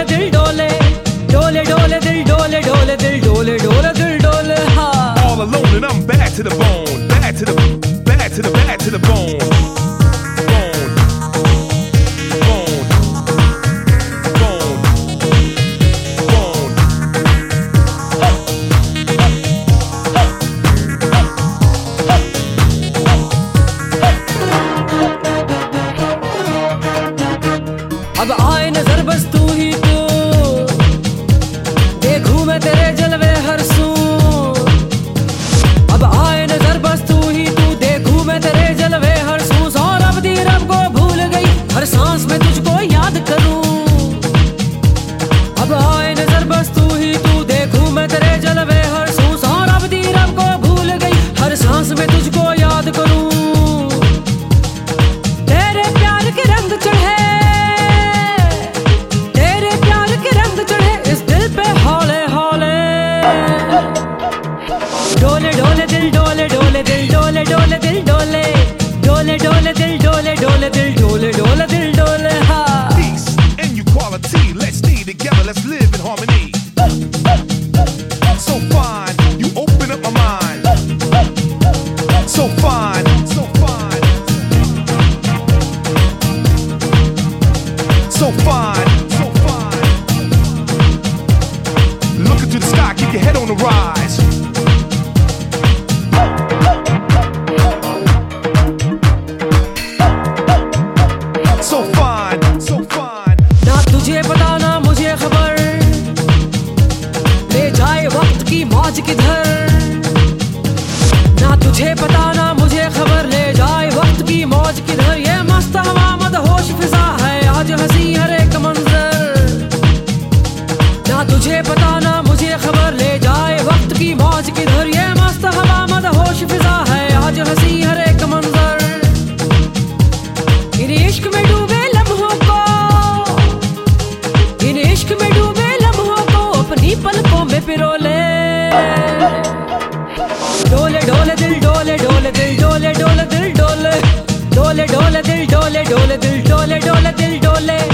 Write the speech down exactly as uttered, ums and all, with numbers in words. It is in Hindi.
डोले दिल डोले, डोले डोले दिल डोले, डोले दिल डोले, डोले दिल डोले हाँ। All alone and I'm bad to the bone, bad to the, bad to the, bad to the bone. Bone, bone, bone, bone. अब आए नजर बस तू ही तू, देखूं मैं तेरे जलवे हर सू। अब आए नजर बस तू ही तू, देखूं मैं तेरे जलवे हर सू। सौ रब दी रब को भूल गई, हर सांस में तुझको याद करूं। अब आए नजर बस तू ही तू, देखूं मैं तेरे जलवे हर सू। सौ रब दी रब को भूल गई, हर सांस में तुझको याद करूं। तेरे प्यार के रंग चढ़े, डोले डोले दिल डोले, डोले दिल डोले, डोले दिल डोले, डोले डोले दिल डोले, डोले दिल डोले, डोले दिल डोले हाँ। Peace and equality, let's stay together, let's live in harmony. So fine, you open up my mind. So fine, so fine, so fine, so fine. Look into the sky, keep your head on the rise. So fine, so fine. ना तुझे पता ना मुझे खबर, ले जाए वक्त की मौज किधर। ना तुझे पता ना मुझे खबर, ले जाए वक्त की मौज किधर। ये मस्त हवा मदहोश फिजा है, आज हंसी हर एक मंजर। ना तुझे पता ना मुझे खबर, ले जाए वक्त की मौज किधर। ये मस्त हवा मदहोश फिजा है, आज हंसी हर एक मंजर। इन इश्क में डूबे लम्हों को, इन इश्क में डूबे लम्हों को अपनी पलकों में पिरोले। डोले डोले दिल डोले, डोले दिल डोले, डोले दिल डोले, डोले डोले दिल डोले, डोले दिल डोले, डोले दिल डोले।